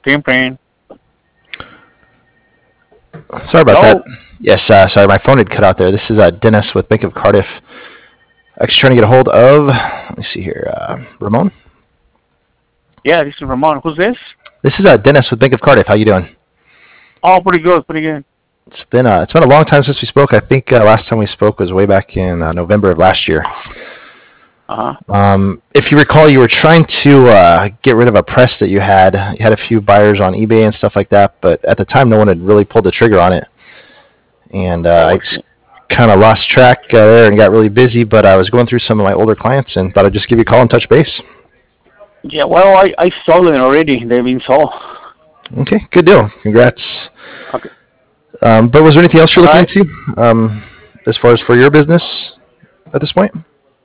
screen print. Sorry about Hello? that. Yes, sorry, my phone had cut out there. This is Dennis with Bank of Cardiff. Actually trying to get a hold of, let me see here, Ramon? Yeah, this is Ramon. Who's this? This is Dennis with Bank of Cardiff. How you doing? Oh, pretty good, pretty good. It's been a long time since we spoke. I think last time we spoke was way back in November of last year. If you recall, you were trying to get rid of a press that you had. You had a few buyers on eBay and stuff like that, but at the time, no one had really pulled the trigger on it. And I just kind of lost track there and got really busy. But I was going through some of my older clients and thought I'd just give you a call and touch base. Yeah, well, I sold it already. They've been sold. Okay, good deal. Congrats. Okay. But was there anything else you're looking Alright. into as far as for your business at this point?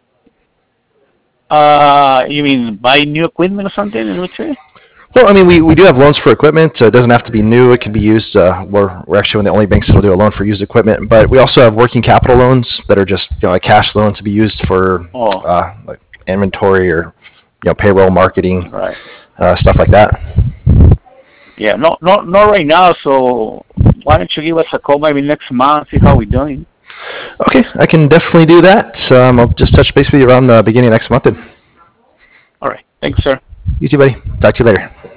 You mean buy new equipment or something? Is what you say? Well, I mean, we do have loans for equipment. It doesn't have to be new. It can be used. We're actually one of the only banks that will do a loan for used equipment. But we also have working capital loans that are just a cash loan to be used for like inventory or payroll, marketing, Right. stuff like that. Yeah, not right now. So why don't you give us a call maybe next month, see how we're doing? Okay, I can definitely do that. I'll just touch base with you around the beginning of next month. Then. All right. Thanks, sir. You too, buddy. Talk to you later.